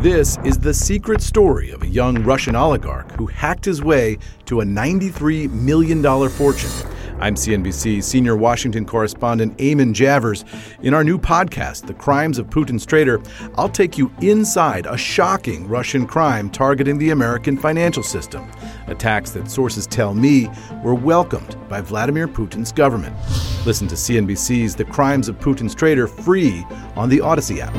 This is the secret story of a young Russian oligarch who hacked his way to a $93 million fortune. I'm CNBC senior Washington correspondent Eamon Javers. In our new podcast, The Crimes of Putin's Traitor, I'll take you inside a shocking Russian crime targeting the American financial system. Attacks that sources tell me were welcomed by Vladimir Putin's government. Listen to CNBC's The Crimes of Putin's Traitor free on the Odyssey app.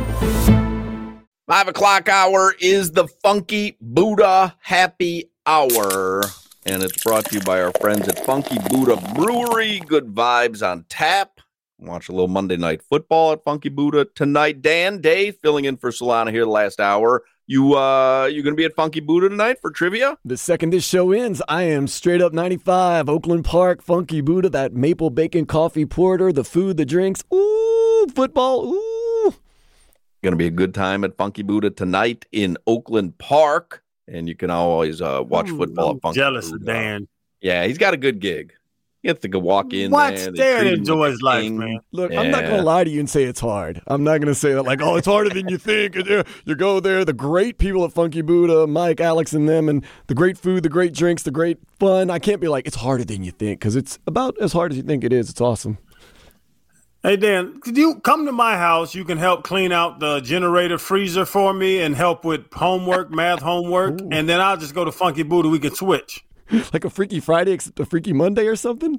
5 o'clock hour is the Funky Buddha Happy Hour. And it's brought to you by our friends at Funky Buddha Brewery. Good vibes on tap. Watch a little Monday Night Football at Funky Buddha tonight. Dan, Dave, filling in for Solana here the last hour. You going to be at Funky Buddha tonight for trivia? The second this show ends, I am straight up 95, Oakland Park, Funky Buddha, that maple bacon coffee porter, the food, the drinks. Ooh, football, ooh. Going to be a good time at Funky Buddha tonight in Oakland Park. And you can always watch football at Funky jealous Buddha. of Dan. Yeah, he's got a good gig. You have to go walk in Watch there. Dan enjoy his life, man. Look, I'm not going to lie to you and say it's hard. I'm not going to say that like, oh, it's harder than you think. You go there, the great people at Funky Buddha, Mike, Alex, and them, and the great food, the great drinks, the great fun. I can't be like, it's harder than you think, because it's about as hard as you think it is. It's awesome. Hey, Dan, could you come to my house? You can help clean out the generator freezer for me and help with homework, math homework, and then I'll just go to Funky Buddha. We can switch. Like a Freaky Friday except a Freaky Monday or something?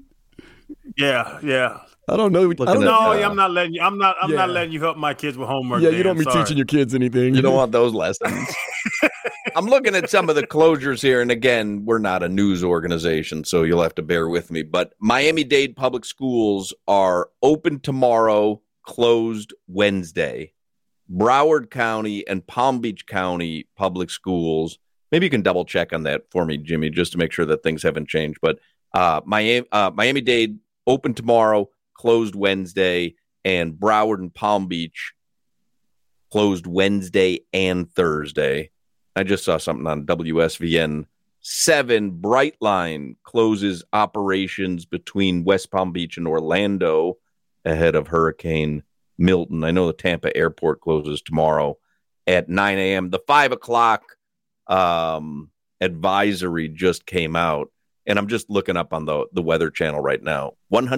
Yeah. I don't know. I'm not letting you. I'm not letting you help my kids with homework. Yeah, Dan. you don't be teaching your kids anything. You don't want those lessons. I'm looking at some of the closures here, and again, we're not a news organization, so you'll have to bear with me. But Miami-Dade Public Schools are open tomorrow, closed Wednesday. Broward County and Palm Beach County Public Schools. Maybe you can double check on that for me, Jimmy, just to make sure that things haven't changed. But Miami-Dade open tomorrow, closed Wednesday, and Broward and Palm Beach closed Wednesday and Thursday. I just saw something on WSVN 7. Brightline closes operations between West Palm Beach and Orlando ahead of Hurricane Milton. I know the Tampa airport closes tomorrow at 9 a.m. The 5 o'clock advisory just came out, and I'm just looking up on the Weather Channel right now.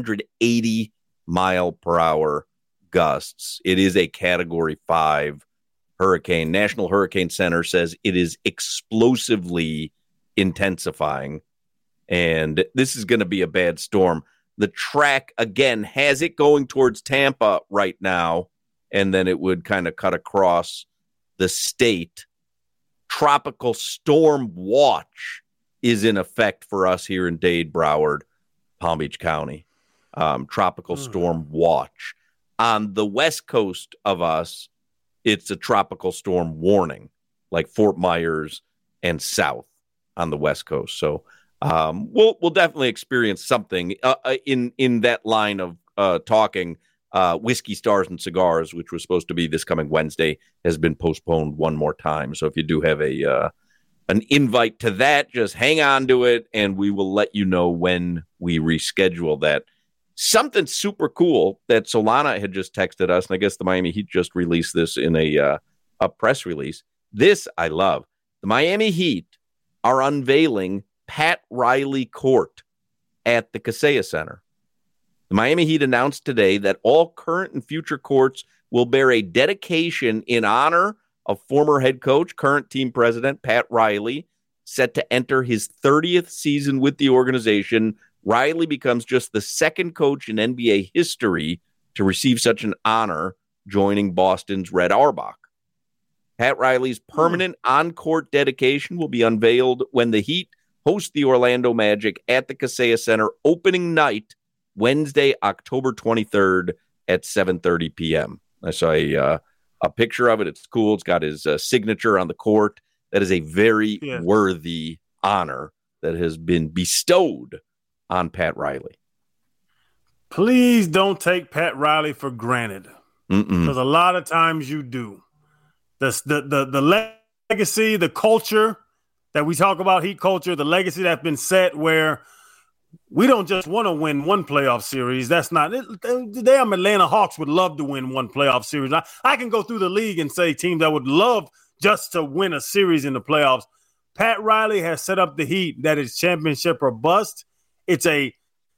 180 mile per hour gusts. It is a Category 5 hurricane. National Hurricane Center says it is explosively intensifying, and this is going to be a bad storm. The track, again, has it going towards Tampa right now, and then it would kind of cut across the state. Tropical storm watch is in effect for us here in Dade, Broward, Palm Beach County. Tropical storm watch. On the west coast of us, it's a tropical storm warning, like Fort Myers and south on the west coast. So we'll definitely experience something in that line of talking. Whiskey, Stars, and Cigars, which was supposed to be this coming Wednesday, has been postponed one more time. So if you do have an invite to that, just hang on to it, and we will let you know when we reschedule that. Something super cool that Solana had just texted us, and I guess the Miami Heat just released this in a press release. This I love. The Miami Heat are unveiling Pat Riley Court at the Kaseya Center. The Miami Heat announced today that all current and future courts will bear a dedication in honor of former head coach, current team president Pat Riley, set to enter his 30th season with the organization. Riley becomes just the second coach in NBA history to receive such an honor, joining Boston's Red Auerbach. Pat Riley's permanent on-court dedication will be unveiled when the Heat host the Orlando Magic at the Kaseya Center opening night, Wednesday, October 23rd at 7:30 p.m. I saw a picture of it. It's cool. It's got his signature on the court. That is a very worthy honor that has been bestowed on Pat Riley. Please don't take Pat Riley for granted, because a lot of times you do. The legacy, the culture that we talk about, Heat culture, the legacy that's been set where we don't just want to win one playoff series. That's not it. The damn Atlanta Hawks would love to win one playoff series. I can go through the league and say teams that would love just to win a series in the playoffs. Pat Riley has set up the Heat that is championship or bust. It's a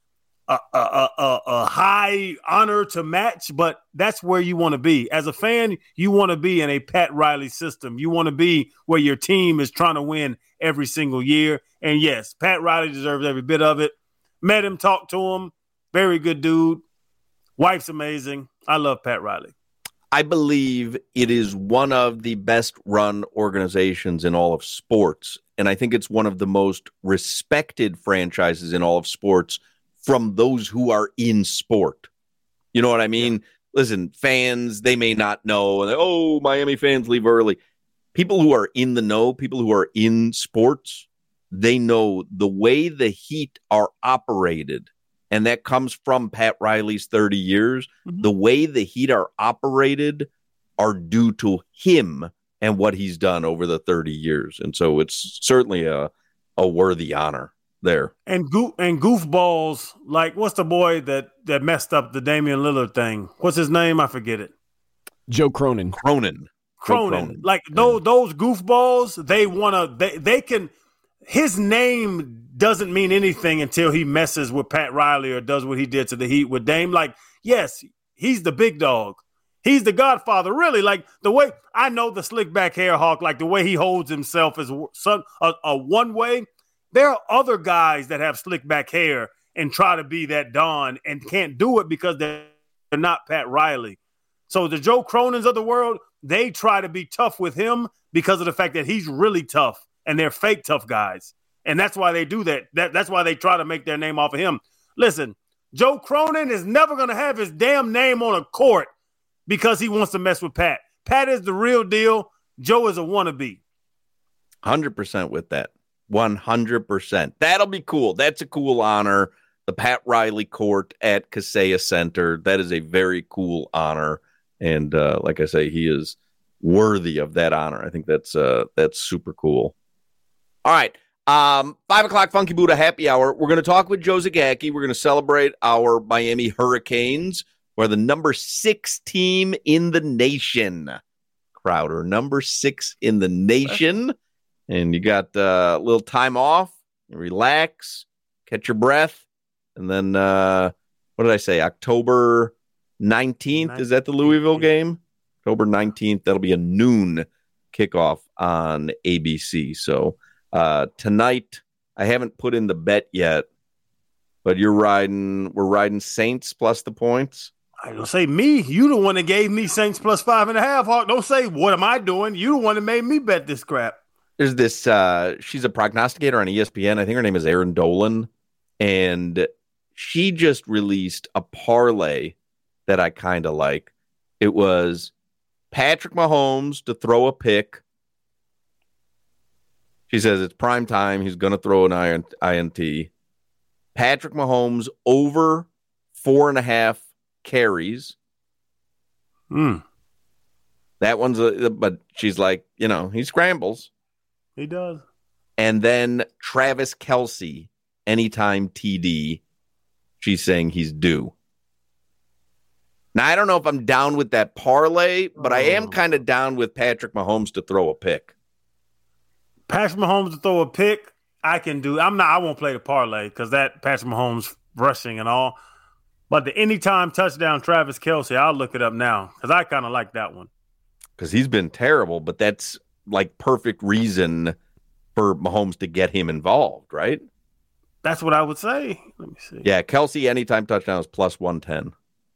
high honor to match, but that's where you want to be. As a fan, you want to be in a Pat Riley system. You want to be where your team is trying to win every single year. And yes, Pat Riley deserves every bit of it. Met him, talked to him. Very good dude. Wife's amazing. I love Pat Riley. I believe it is one of the best run organizations in all of sports. And I think it's one of the most respected franchises in all of sports from those who are in sport. You know what I mean? Yeah. Listen, fans, they may not know. Oh, Miami fans leave early. People who are in the know, people who are in sports, they know the way the Heat are operated. And that comes from Pat Riley's 30 years. Mm-hmm. The way the Heat are operated are due to him and what he's done over the 30 years. And so it's certainly a worthy honor there. And goofballs, like what's the boy that messed up the Damian Lillard thing? What's his name? I forget it. Joe Cronin. Cronin. Like those goofballs, they can. His name doesn't mean anything until he messes with Pat Riley or does what he did to the Heat with Dame. Like, yes, he's the big dog. He's the godfather, really. Like, the way I know the slick back hair hawk, like the way he holds himself is a one way. There are other guys that have slick back hair and try to be that Don and can't do it because they're not Pat Riley. So the Joe Cronins of the world, they try to be tough with him because of the fact that he's really tough and they're fake tough guys. And that's why they do that. That's why they try to make their name off of him. Listen, Joe Cronin is never going to have his damn name on a court because he wants to mess with Pat. Pat is the real deal. Joe is a wannabe. 100% with that. 100%. That'll be cool. That's a cool honor. The Pat Riley Court at Kaseya Center. That is a very cool honor. And like I say, he is worthy of that honor. I think that's super cool. All right. 5 o'clock Funky Buddha happy hour. We're going to talk with Joe Zagacki. We're going to celebrate our Miami Hurricanes. We're the number 6 team in the nation. Crowder, number 6 in the nation. And you got a little time off, relax, catch your breath. And then, what did I say? October 19th, is that the Louisville game? October 19th, that'll be a noon kickoff on ABC. So tonight, I haven't put in the bet yet, but we're riding Saints plus the points. I don't say me. You the one that gave me Saints plus 5.5, Hawk. Don't say, what am I doing? You the one that made me bet this crap. There's this, she's a prognosticator on ESPN. I think her name is Erin Dolan. And she just released a parlay that I kind of like. It was Patrick Mahomes to throw a pick. She says it's prime time. He's going to throw an INT. Patrick Mahomes over 4.5 carries. That one's but she's like, he scrambles. He does. And then Travis Kelce, anytime TD, she's saying he's due. Now, I don't know if I'm down with that parlay, but I am kind of down with Patrick Mahomes to throw a pick. Patrick Mahomes to throw a pick, I can do. I won't play the parlay because that Patrick Mahomes rushing and all. But the anytime touchdown Travis Kelce, I'll look it up now because I kind of like that one. Because he's been terrible, but that's like perfect reason for Mahomes to get him involved, right? That's what I would say. Let me see. Yeah, Kelce anytime touchdown is plus 110.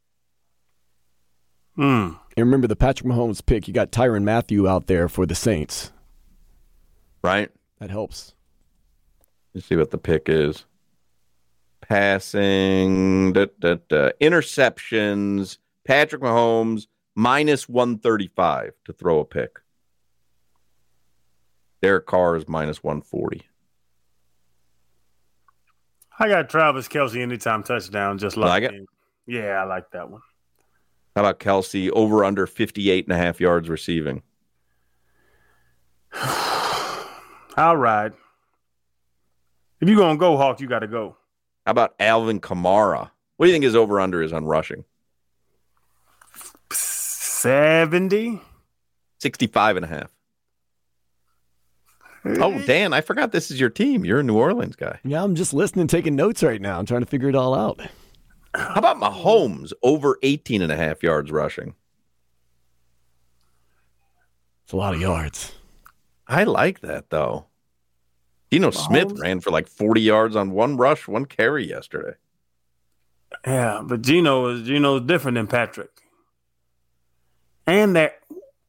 And remember the Patrick Mahomes pick, you got Tyrann Mathieu out there for the Saints. Right? That helps. Let's see what the pick is. Passing, interceptions, Patrick Mahomes, minus 135 to throw a pick. Derek Carr is minus 140. I got Travis Kelce anytime touchdown, just like it. Yeah, I like that one. How about Kelce over under 58.5 yards receiving? All right. If you're going to go, Hawk, you got to go. How about Alvin Kamara? What do you think his over under is on rushing? 70? 65.5. Oh, Dan, I forgot this is your team. You're a New Orleans guy. Yeah, I'm just listening, taking notes right now. I'm trying to figure it all out. How about Mahomes over 18.5 yards rushing? It's a lot of yards. I like that, though. Geno Smith ran for like 40 yards on one rush, one carry yesterday. Yeah, but Geno's different than Patrick. And that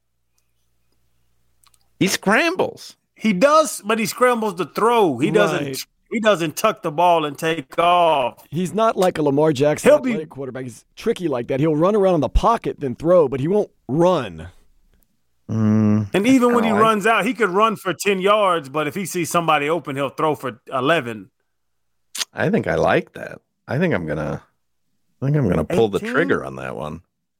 he scrambles. He does, but he scrambles to throw. He doesn't tuck the ball and take off. He's not like a Lamar Jackson athletic quarterback. He's tricky like that. He'll run around in the pocket, then throw, but he won't run. And even when he runs out, he could run for 10 yards, but if he sees somebody open, he'll throw for 11. I think I like that. I think I'm gonna pull the trigger on that one.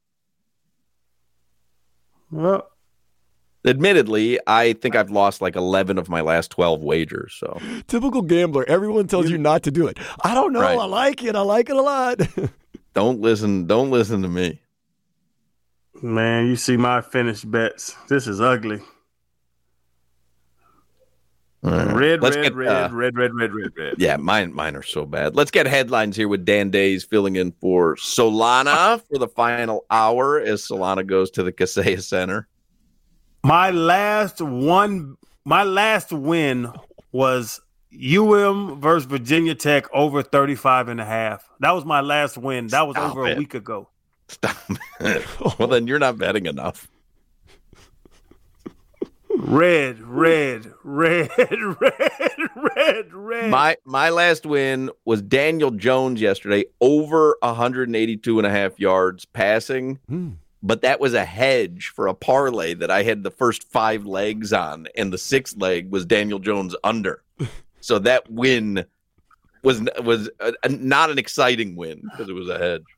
Well, admittedly, I think I've lost like 11 of my last 12 wagers. So typical gambler. Everyone tells you not to do it. I don't know. Right. I like it a lot. Don't listen to me. Man, you see my finished bets. This is ugly. Red. Yeah, mine are so bad. Let's get headlines here with Dan Days filling in for Solana for the final hour as Solana goes to the Kaseya Center. My last win was UM versus Virginia Tech over 35.5. That was my last win. That was over a week ago. Stop it. Well, then you're not betting enough. Red. My last win was Daniel Jones yesterday, over 182.5 yards passing. But that was a hedge for a parlay that I had the first 5 legs on, and the 6th leg was Daniel Jones under. So that win was not an exciting win because it was a hedge.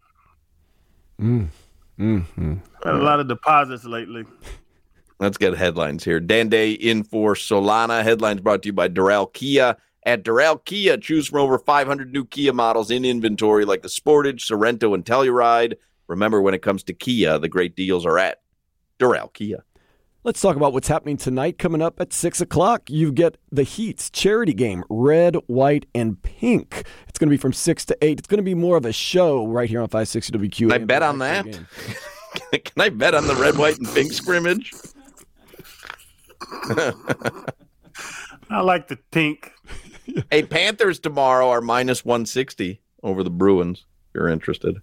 Had a lot of deposits lately. Let's get headlines here. Dan Day in for Solana. Headlines brought to you by Doral Kia. At Doral Kia, choose from over 500 new Kia models in inventory like the Sportage, Sorento, and Telluride. Remember, when it comes to Kia, the great deals are at Doral Kia. Let's talk about what's happening tonight. Coming up at 6 o'clock, you get the Heat's charity game, red, white, and pink. It's going to be from 6 to 8. It's going to be more of a show right here on 560 WQ. Can I bet on that? Can I bet on the red, white, and pink scrimmage? I like the pink. Hey, Panthers tomorrow are minus 160 over the Bruins, if you're interested.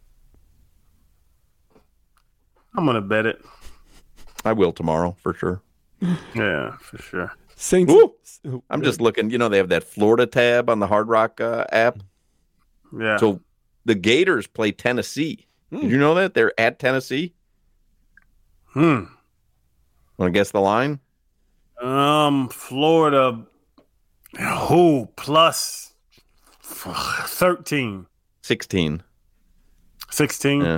I'm going to bet it. I will tomorrow, for sure. Yeah, for sure. Saints. I'm just looking. You know, they have that Florida tab on the Hard Rock app. Yeah. So the Gators play Tennessee. Did you know that? They're at Tennessee. Want to guess the line? Florida. Plus 13. 16. 16? Yeah.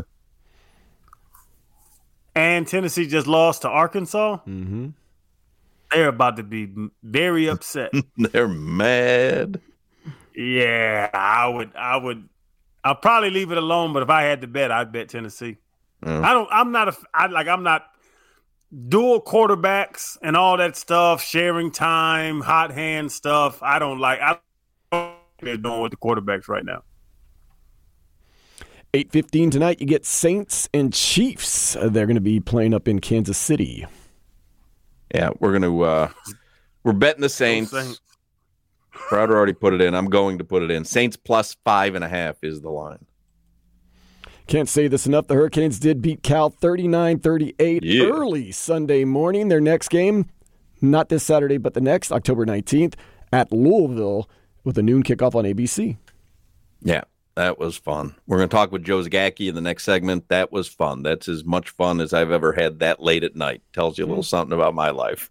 And Tennessee just lost to Arkansas? Mm-hmm. They're about to be very upset. They're mad. Yeah, I'll probably leave it alone, but if I had to bet, I'd bet Tennessee. I'm not dual quarterbacks and all that stuff, sharing time, hot hand stuff. I don't like they're doing with the quarterbacks right now. 8:15 tonight, you get Saints and Chiefs. They're going to be playing up in Kansas City. Yeah, we're betting the Saints. Crowder already put it in. I'm going to put it in. Saints plus 5.5 is the line. Can't say this enough. The Hurricanes did beat Cal 39-38 early Sunday morning. Their next game, not this Saturday, but the next, October 19th, at Louisville with a noon kickoff on ABC. Yeah, that was fun. We're going to talk with Joe Zagacki in the next segment. That was fun. That's as much fun as I've ever had that late at night. Tells you a little something about my life.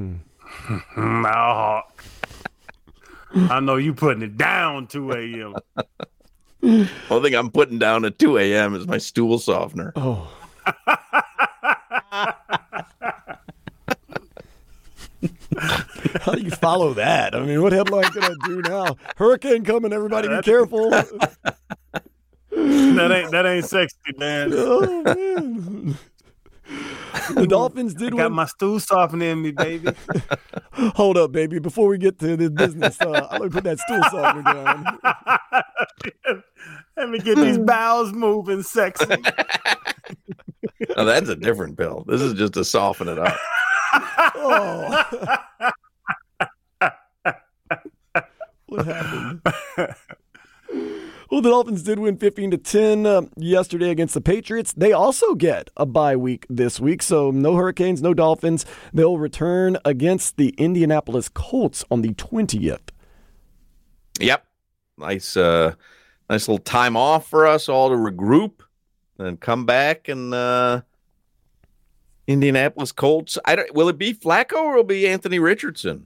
I know you putting it down 2 a.m. Only thing I'm putting down at 2 a.m. is my stool softener. Oh. How do you follow that? I mean, what headline can I do now? Hurricane coming, everybody be careful. That ain't sexy, man. Oh, man. The Dolphins did win. Got my stool softener in me, baby. Hold up, baby. Before we get to this business, I'm going to put that stool softener down. Let me get these bowels moving sexy. Oh, that's a different pill. This is just to soften it up. Oh. What happened? Well, the Dolphins did win 15-10 yesterday against the Patriots. They also get a bye week this week, so no Hurricanes, no Dolphins. They'll return against the Indianapolis Colts on the 20th. Yep. Nice little time off for us all to regroup and come back and Indianapolis Colts. Will it be Flacco or will it be Anthony Richardson?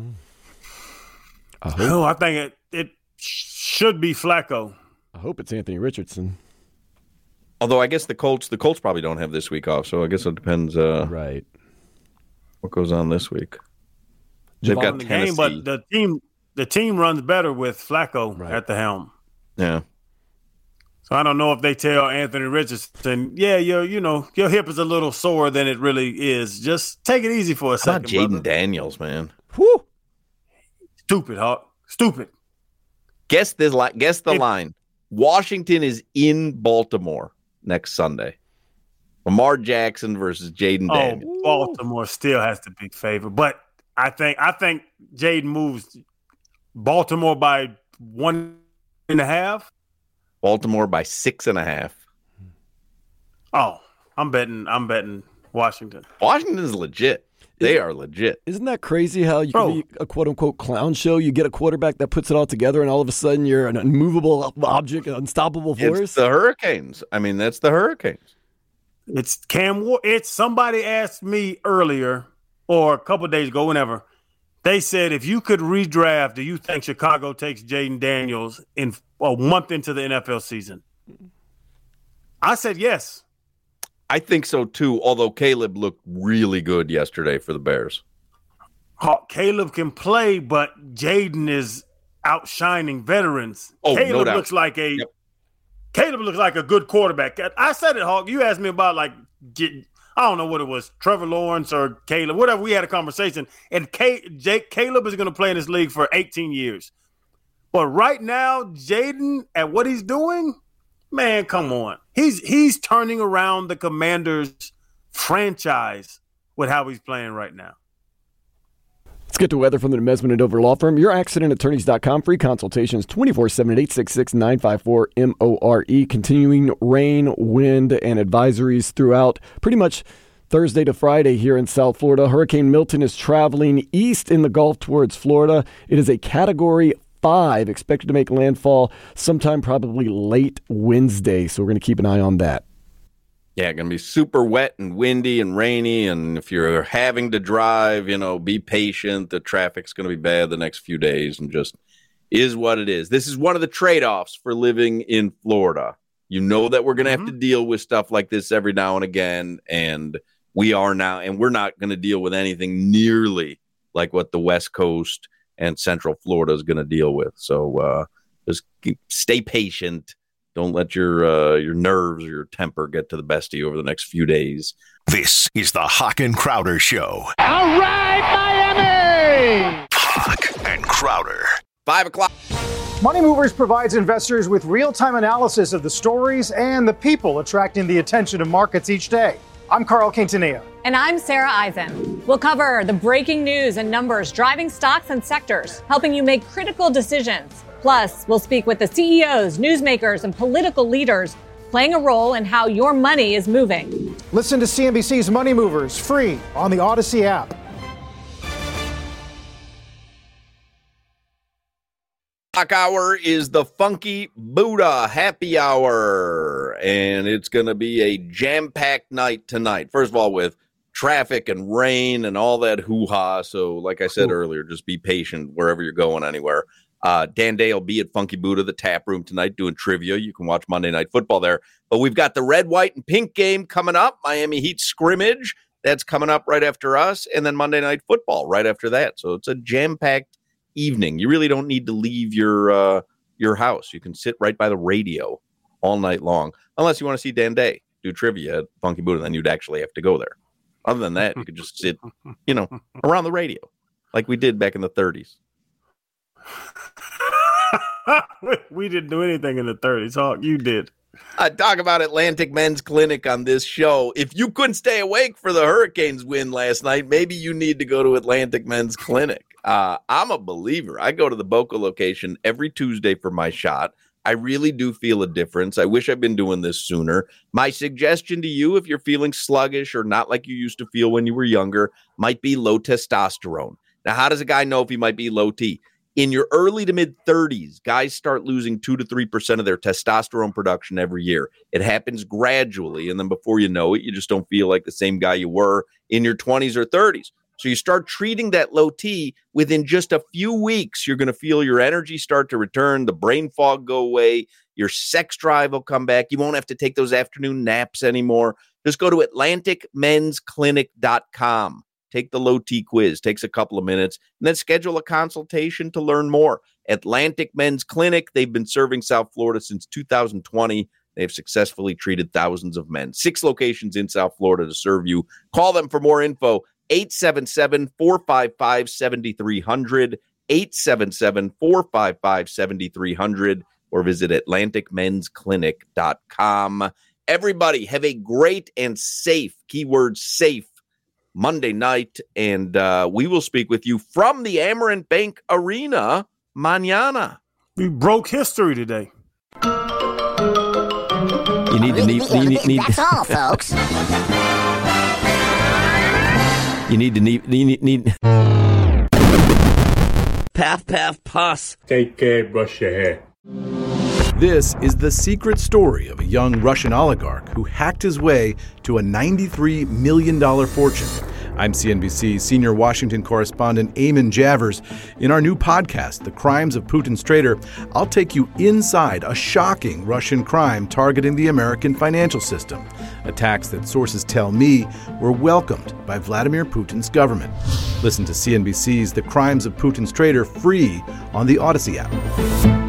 I think it should be Flacco. I hope it's Anthony Richardson. Although I guess the Colts probably don't have this week off, so I guess it depends. Right. What goes on this week? They've got the Tennessee. Game, but the team runs better with Flacco at the helm. Yeah. So I don't know if they tell Anthony Richardson, your hip is a little sore than it really is. Just take it easy for a second. How about Jaden Daniels, man? Whew. Stupid, Hawk. Stupid. Guess the line. Washington is in Baltimore next Sunday. Lamar Jackson versus Jaden Daniels. Baltimore still has the big favor, but I think Jaden moves Baltimore by 1.5. Baltimore by 6.5. Oh, I'm betting Washington. Washington is legit. They are legit. Isn't that crazy how you can be a quote-unquote clown show? You get a quarterback that puts it all together, and all of a sudden you're an unmovable object, an unstoppable force? It's the Hurricanes. I mean, that's the Hurricanes. It's somebody asked me earlier or a couple of days ago, whenever, they said, if you could redraft, do you think Chicago takes Jaden Daniels in a month into the NFL season? I said yes. I think so, too, although Caleb looked really good yesterday for the Bears. Caleb can play, but Jaden is outshining veterans. Oh, Caleb no doubt. Caleb looks like a good quarterback. I said it, Hawk. You asked me about, I don't know what it was, Trevor Lawrence or Caleb, whatever. We had a conversation. And Caleb is going to play in this league for 18 years. But right now, Jaden, at what he's doing, man, come on. He's turning around the Commanders franchise with how he's playing right now. Let's get to weather from the Mesman & Dover Law Firm. YourAccidentAttorneys.com. Free consultations 24/7 at 866-954-MORE. Continuing rain, wind, and advisories throughout pretty much Thursday to Friday here in South Florida. Hurricane Milton is traveling east in the Gulf towards Florida. It is a Category 5, expected to make landfall sometime probably late Wednesday. So we're going to keep an eye on that. Yeah, going to be super wet and windy and rainy. And if you're having to drive, be patient. The traffic's going to be bad the next few days and just is what it is. This is one of the trade-offs for living in Florida. You know that we're going to have to deal with stuff like this every now and again. And we are now, and we're not going to deal with anything nearly like what the West Coast and Central Florida is going to deal with. So just stay patient. Don't let your nerves or your temper get to the best of you over the next few days. This is the Hawk and Crowder Show. All right, Miami! Hawk and Crowder. 5 o'clock. Money Movers provides investors with real-time analysis of the stories and the people attracting the attention of markets each day. I'm Carl Quintanilla. And I'm Sarah Eisen. We'll cover the breaking news and numbers driving stocks and sectors, helping you make critical decisions. Plus, we'll speak with the CEOs, newsmakers, and political leaders playing a role in how your money is moving. Listen to CNBC's Money Movers free on the Odyssey app. Hawk Hour is the Funky Buddha Happy Hour, and it's going to be a jam-packed night tonight. First of all, with traffic and rain and all that hoo-ha. So, like I said earlier, just be patient wherever you're going, anywhere. Dan Day will be at Funky Buddha, the tap room tonight, doing trivia. You can watch Monday Night Football there. But we've got the red, white, and pink game coming up. Miami Heat scrimmage. That's coming up right after us. And then Monday Night Football right after that. So it's a jam-packed evening. You really don't need to leave your house. You can sit right by the radio all night long. Unless you want to see Dan Day do trivia at Funky Buddha, then you'd actually have to go there. Other than that, you could just sit, around the radio like we did back in the 30s. We didn't do anything in the 30s. Hawk, you did. I talk about Atlantic Men's Clinic on this show. If you couldn't stay awake for the Hurricanes win last night, maybe you need to go to Atlantic Men's Clinic. I'm a believer. I go to the Boca location every Tuesday for my shot. I really do feel a difference. I wish I'd been doing this sooner. My suggestion to you, if you're feeling sluggish or not like you used to feel when you were younger, might be low testosterone. Now, how does a guy know if he might be low T? In your early to mid 30s, guys start losing 2 to 3% of their testosterone production every year. It happens gradually, and then before you know it, you just don't feel like the same guy you were in your 20s or 30s. So you start treating that low T. Within just a few weeks, you're going to feel your energy start to return, the brain fog go away, your sex drive will come back. You won't have to take those afternoon naps anymore. Just go to AtlanticMen'sClinic.com. Take the low T quiz. Takes a couple of minutes, and then schedule a consultation to learn more. Atlantic Men's Clinic. They've been serving South Florida since 2020. They've successfully treated thousands of men. 6 locations in South Florida to serve you. Call them for more info. 877-455-7300, 877-455-7300, or visit AtlanticMen'sClinic.com. Everybody have a great and safe, keyword safe, Monday night, and we will speak with you from the Amerant Bank Arena mañana. We broke history today. You need. That's all, folks. You need. Path, puss. Take care, brush your hair. This is the secret story of a young Russian oligarch who hacked his way to a $93 million fortune. I'm CNBC senior Washington correspondent Eamon Javers. In our new podcast, The Crimes of Putin's Traitor, I'll take you inside a shocking Russian crime targeting the American financial system. Attacks that sources tell me were welcomed by Vladimir Putin's government. Listen to CNBC's The Crimes of Putin's Traitor free on the Odyssey app.